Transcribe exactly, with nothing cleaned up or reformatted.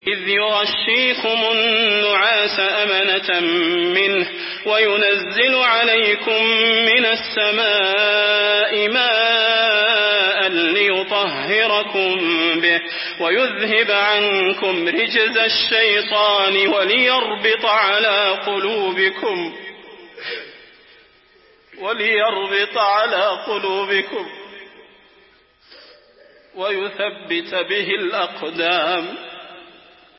إذ يغشيكم النعاس أمنة منه وينزل عليكم من السماء ماء ليطهركم به ويذهب عنكم رجز الشيطان وليربط على قلوبكم وليربط على قلوبكم ويثبت به الأقدام.